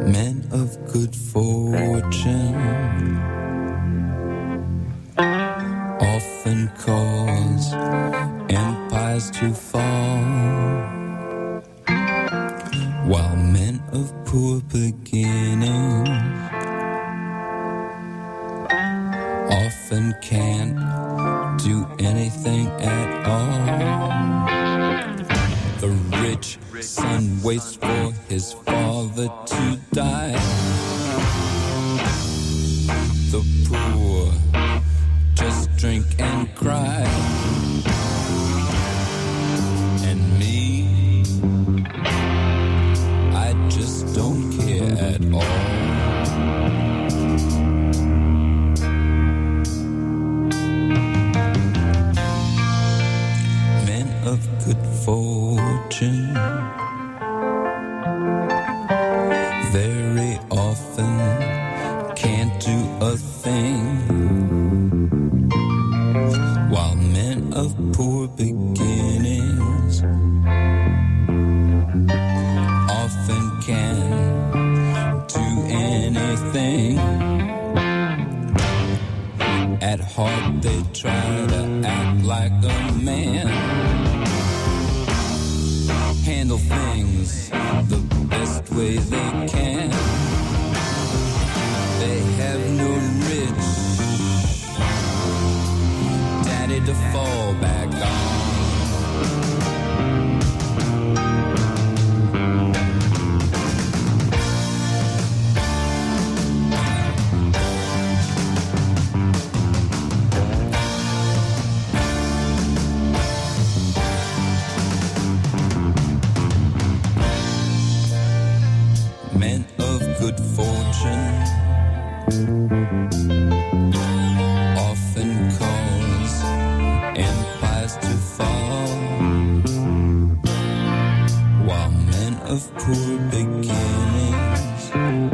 Men of good fortune often cause empires to fall, while men of poor beginnings often can't do anything at all. The rich son waits for his father to die. The poor just drink and cry. And me, I just don't care at all. Men of good fortune very often can't do a thing, while men of poor beginnings often can do anything. At heart they try to act like a man, handle things the best way they can. They have no rich daddy to fall back on. Men of good fortune often cause empires to fall, while men of poor beginnings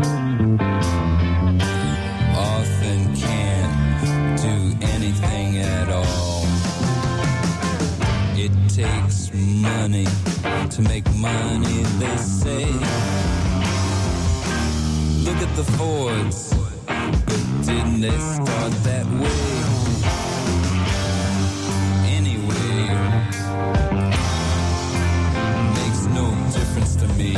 often can't do anything at all. It takes money to make money, they say. Look at the Fords, but didn't they start that way? Anyway, makes no difference to me.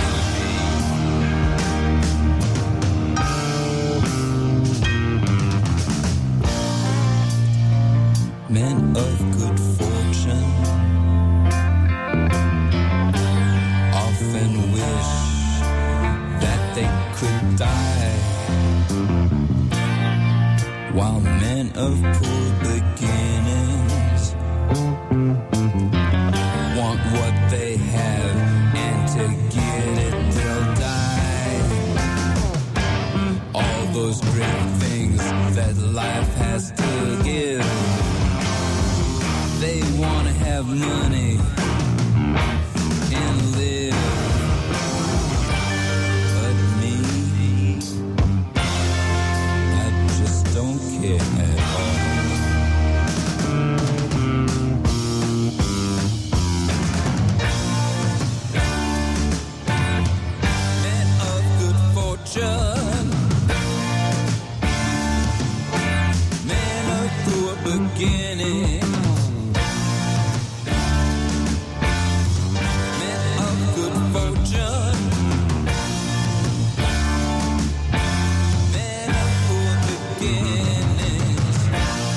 Men of good fortune often wish that they could die, while men of poor beginnings want what they have, and to get it they'll die. All those great things that life has to give, they want to have money and live. Don't care at all. Men of good fortune, men of poor beginnings, men of good fortune. Men of poor beginnings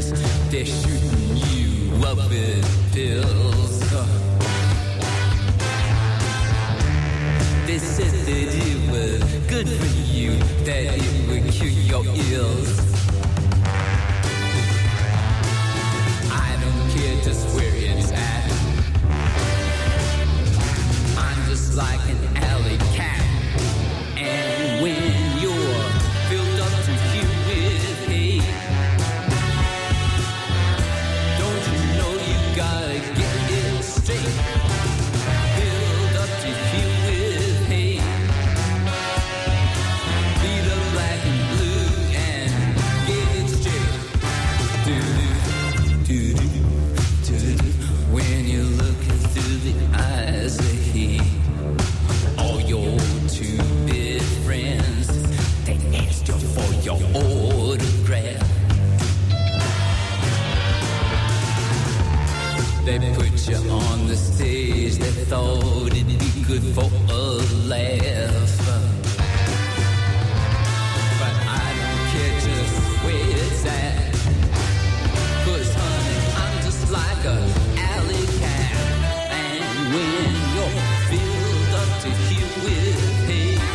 years, they're shooting you up with pills. They said that it was good for you, that it would cure your ills. I don't care just where it's at. I'm just like an alley cat. And when you're filled up to here with hate, don't you know you gotta get it straight? Filled up to here with hate, be the black and blue and get it straight. Do-do-do-do-do. When you're looking through the eyes of hate, all your two-bit friends, they asked you for your autograph. They put you on the stage, they thought it'd be good for a laugh. But I don't care just where it's at, 'cause honey, I'm just like a alley cat. And when you're filled up to here with hate,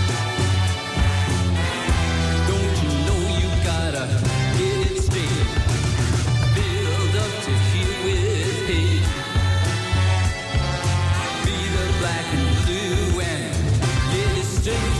don't you know you gotta get it straight? Filled up to here with hate, be the black and blue and get it straight.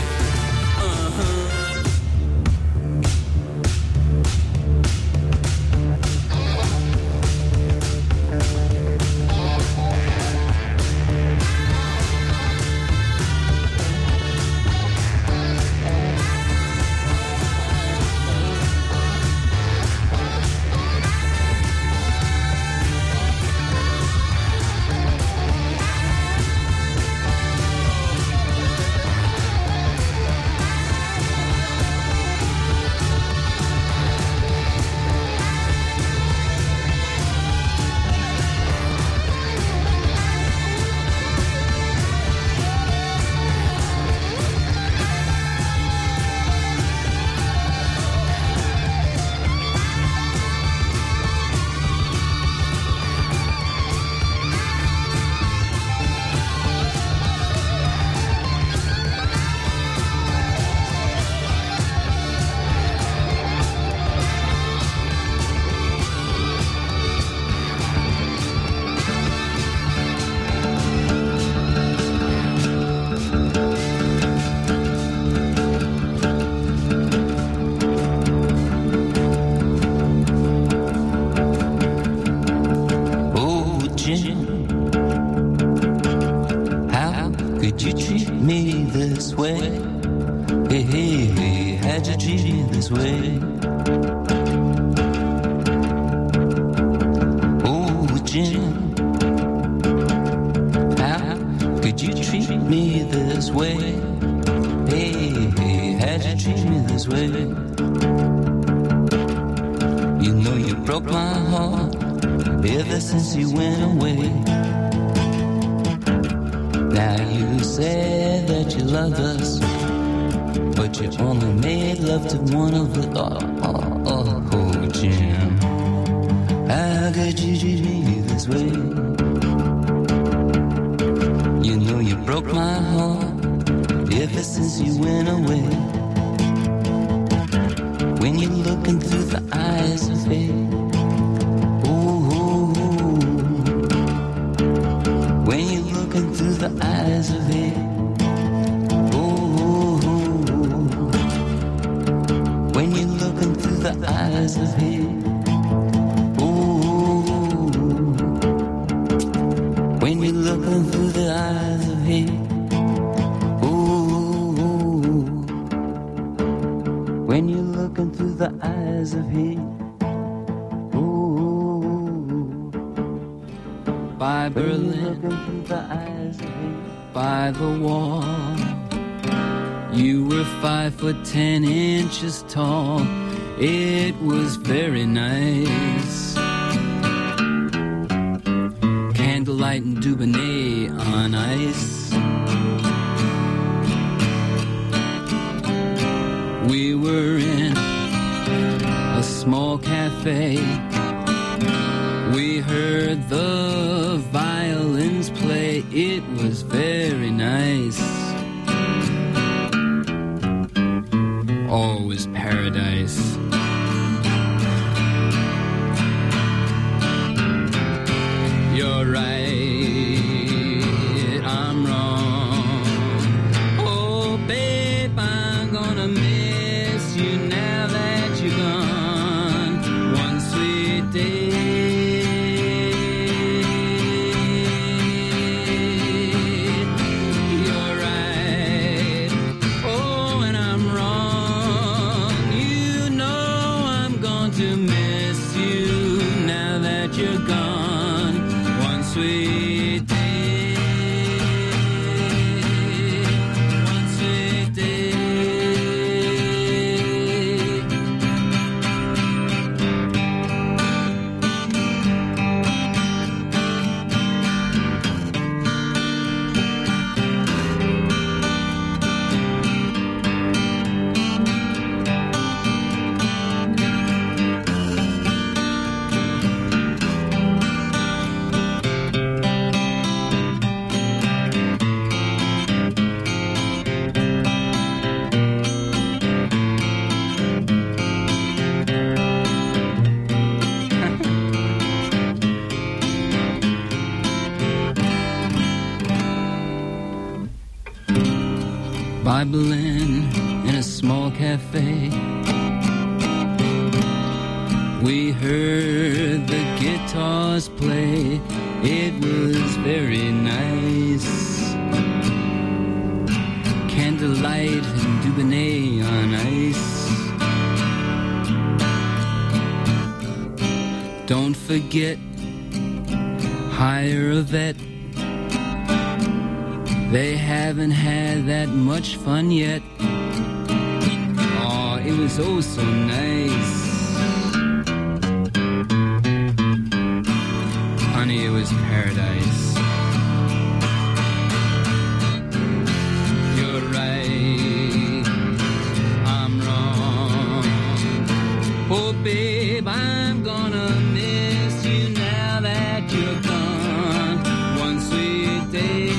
By Berlin, by the wall, you were 5'10" tall. It was very nice. Candlelight and Dubonnet on ice. We were in a small cafe heard the violins play, it was very nice. Always paradise. You're right, I'm wrong. Oh, babe, I'm gonna miss you now that you're gone. One sweet day. You're right, oh, and I'm wrong. You know I'm going to miss you now that you're gone. One sweet day, one sweet day. Bibling in a small cafe. We heard the guitars play. It was very nice. Candlelight and Dubonnet on ice. Don't forget, hire a vet. They haven't had that much fun yet. Oh, it was oh so nice. Honey, it was paradise. You're right, I'm wrong. Oh, babe, I'm gonna miss you now that you're gone. One sweet day.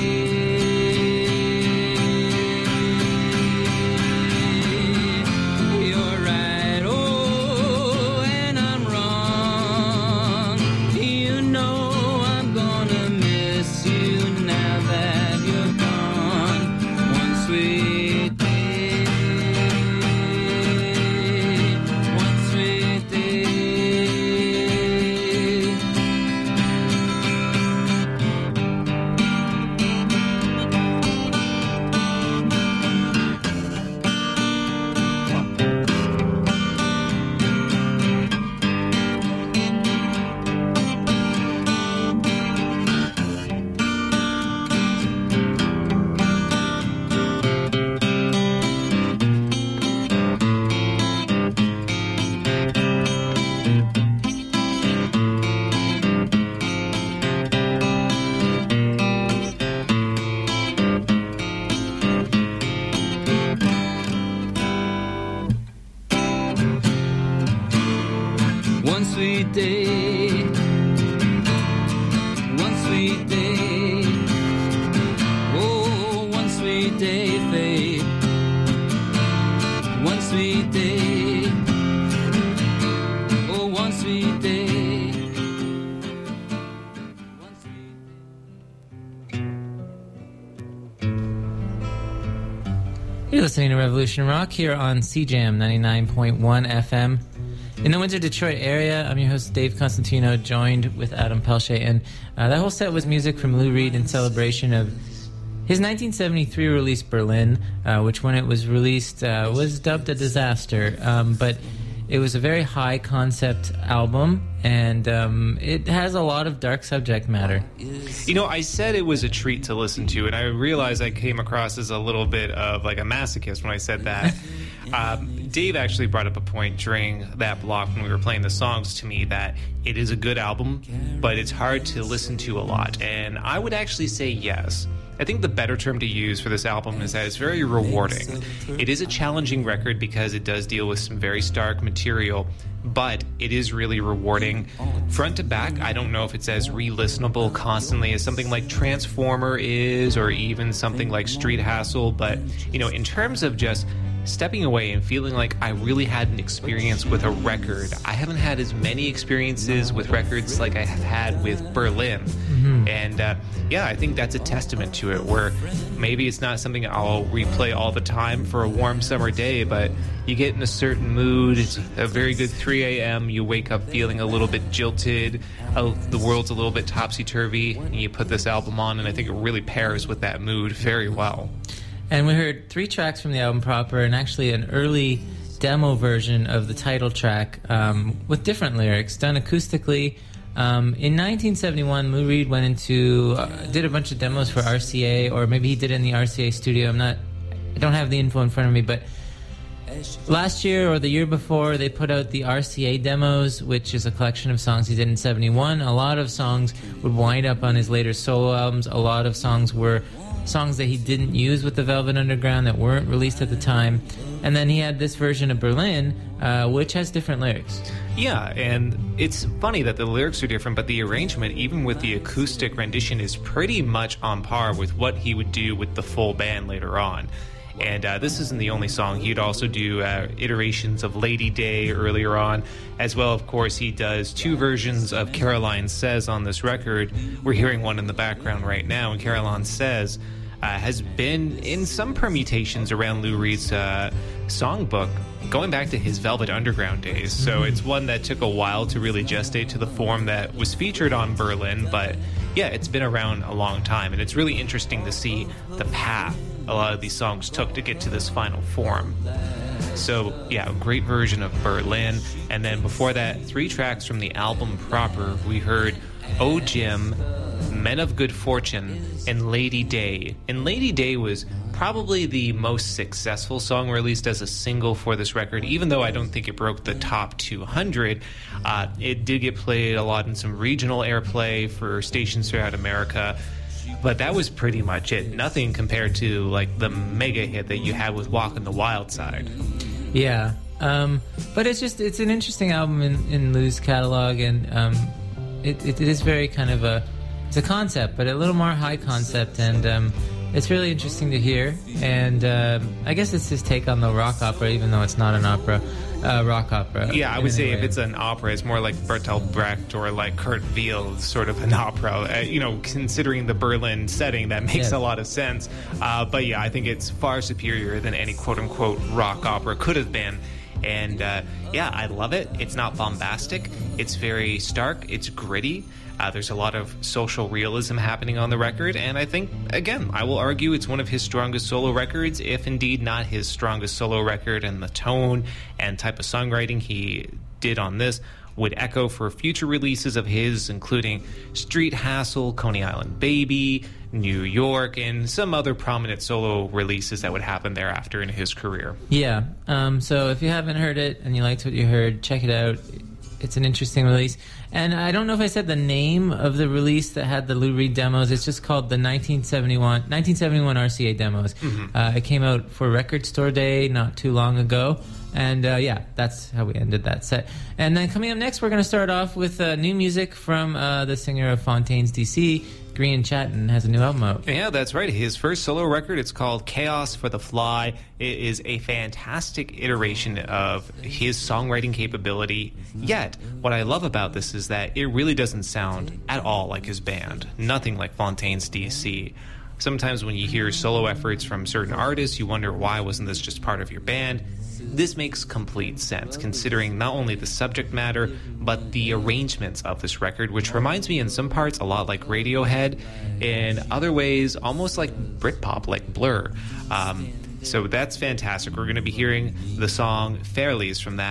One sweet day, one sweet day, oh, one sweet day, fade. One sweet day, oh, one sweet day. One sweet day. You're listening to Revolution Rock here on CJAM 99.1 FM. In the Windsor, Detroit area, I'm your host, Dave Constantino, joined with Adam Pelche. And that whole set was music from Lou Reed in celebration of his 1973 release, Berlin, which when it was released was dubbed a disaster. But it was a very high-concept album, and it has a lot of dark subject matter. You know, I said it was a treat to listen to, and I realized I came across as a little bit of like a masochist when I said that. Dave actually brought up a point during that block when we were playing the songs to me that it is a good album, but it's hard to listen to a lot. And I would actually say yes. I think the better term to use for this album is that it's very rewarding. It is a challenging record because it does deal with some very stark material, but it is really rewarding. Front to back, I don't know if it's as re-listenable constantly as something like Transformer is, or even something like Street Hassle, but, you know, in terms of just stepping away and feeling like I really had an experience with a record, I haven't had as many experiences with records like I have had with Berlin. And yeah, I think that's a testament to it, where maybe it's not something I'll replay all the time for a warm summer day, but you get in a certain mood. It's a very good 3 a.m. You wake up feeling a little bit jilted. The world's a little bit topsy-turvy, and you put this album on, and I think it really pairs with that mood very well. And we heard 3 tracks from the album proper, and actually an early demo version of the title track with different lyrics, done acoustically. In 1971, Lou Reed went into, did a bunch of demos for RCA, or maybe he did it in the RCA studio. I don't have the info in front of me, but last year or the year before, they put out the RCA demos, which is a collection of songs he did in 71. A lot of songs would wind up on his later solo albums. A lot of songs were songs that he didn't use with the Velvet Underground that weren't released at the time. And then he had this version of Berlin, which has different lyrics. Yeah, and it's funny that the lyrics are different, but the arrangement, even with the acoustic rendition, is pretty much on par with what he would do with the full band later on. And this isn't the only song. He'd also do iterations of Lady Day earlier on. As well, of course, he does 2 versions of Caroline Says on this record. We're hearing one in the background right now, and Caroline Says has been in some permutations around Lou Reed's songbook going back to his Velvet Underground days. So it's one that took a while to really gestate to the form that was featured on Berlin, but yeah, it's been around a long time, and it's really interesting to see the path a lot of these songs took to get to this final form. So yeah, a great version of Berlin. And then before that, 3 tracks from the album proper. We heard Oh Jim, Men of Good Fortune, and Lady Day. And Lady Day was probably the most successful song released as a single for this record, even though I don't think it broke the top 200. It did get played a lot in some regional airplay for stations throughout America, but that was pretty much it. Nothing compared to like the mega hit that you had with Walkin' the Wild Side. Yeah, but it's an interesting album in Lou's catalog, and it is very kind of it's a concept, but a little more high concept, and it's really interesting to hear. And I guess it's his take on the rock opera, even though it's not an opera. Rock opera. Yeah, I would say if it's an opera, it's more like Bertolt Brecht or like Kurt Weill, sort of an opera. Considering the Berlin setting, that makes a lot of sense. But yeah, I think it's far superior than any quote-unquote rock opera could have been. And yeah, I love it. It's not bombastic. It's very stark. It's gritty. There's a lot of social realism happening on the record, and I think, again, I will argue it's one of his strongest solo records, if indeed not his strongest solo record, and the tone and type of songwriting he did on this would echo for future releases of his, including Street Hassle, Coney Island Baby, New York, and some other prominent solo releases that would happen thereafter in his career. Yeah, so if you haven't heard it and you liked what you heard, check it out. It's an interesting release. And I don't know if I said the name of the release that had the Lou Reed demos. It's just called the 1971 RCA demos. It came out for Record Store Day not too long ago. And yeah, that's how we ended that set. And then coming up next, we're going to start off with new music from the singer of Fontaines DC. Grian Chatten has a new album out. Yeah, that's right. His first solo record, it's called Chaos for the Fly. It is a fantastic iteration of his songwriting capability. Yet, what I love about this is that it really doesn't sound at all like his band. Nothing like Fontaines DC. Sometimes when you hear solo efforts from certain artists, you wonder, why wasn't this just part of your band? This makes complete sense, considering not only the subject matter, but the arrangements of this record, which reminds me in some parts a lot like Radiohead, in other ways almost like Britpop, like Blur. So that's fantastic. We're going to be hearing the song Fairlies from that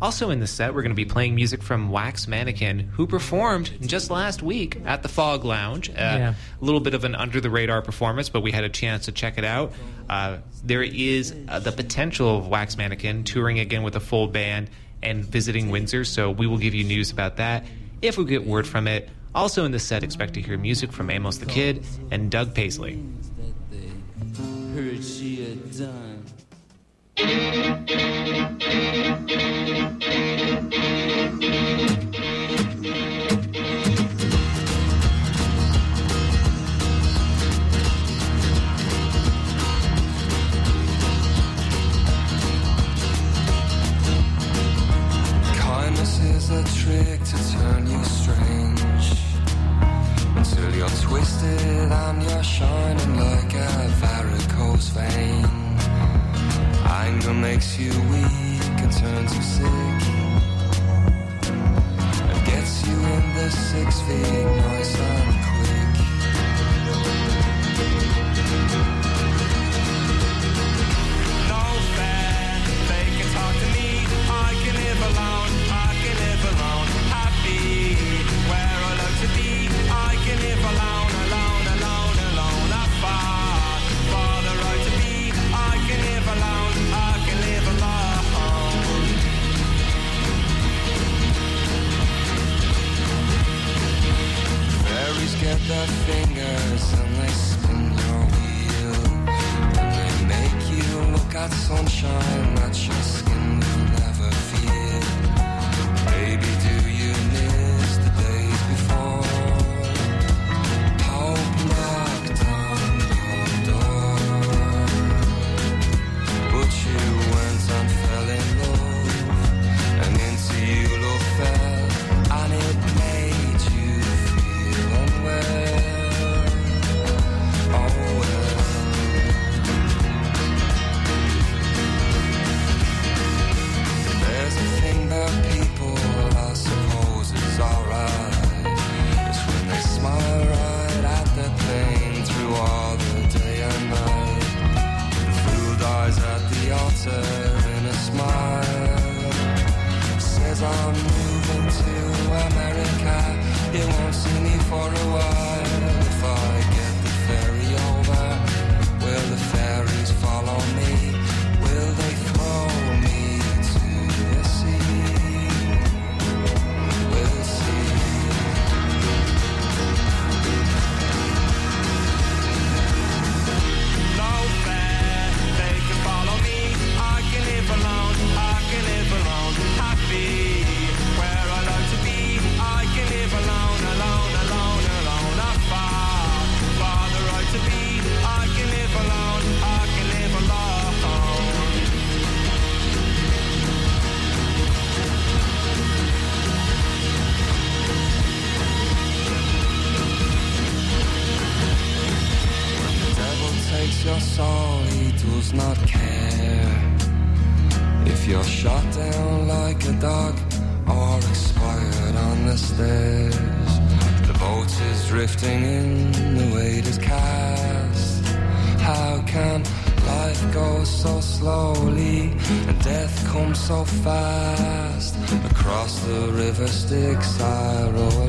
Also in the set, we're going to be playing music from Wax Mannequin, who performed just last week at the Fog Lounge. A little bit of an under-the-radar performance, but we had a chance to check it out. There is the potential of Wax Mannequin touring again with a full band and visiting Windsor, so we will give you news about that if we get word from it. Also in the set, expect to hear music from Amos the Kid and Doug Paisley. Heard she had done. Kindness is a trick to turn you strange, until you're twisted and you're shining like a varicose vein. Anger makes you weak and turns you sick, and gets you in the 6 feet nice and quick. No fair, they can talk to me. I can live alone, I can live alone. Happy where I love to be. I can live alone, alone, alone, alone. Apart, for the right to be. I can live alone, I can live alone. Fairies get their fingers and they spin your wheel, and they make you look at sunshine that your skin will never feel. Baby, do you miss the days before? Hope knocked on your door, but you went and fell in love, and into you love fell, and it made you feel unwell. Oh well. There's a thing about people, I suppose it's alright. It's when they smile right at their pain through all the day and night. The fool dies at the altar in a smile. Says I'm moving to America, you won't see me for a while. If I get the ferry over, will the fairies follow me? Will they throw me to the sea? We'll see. No fair, they can follow me. I can live alone, I can live alone. Happy where I love to be. I can live alone, alone, alone, alone. Apart, for the right to be. I can live alone, I can live alone. When the devil takes your soul, he does not care if you're shot down like a dog or expired on the stairs. The boat is drifting in, the weight is cast. How can life go so slowly and death comes so fast? Across the river Styx I row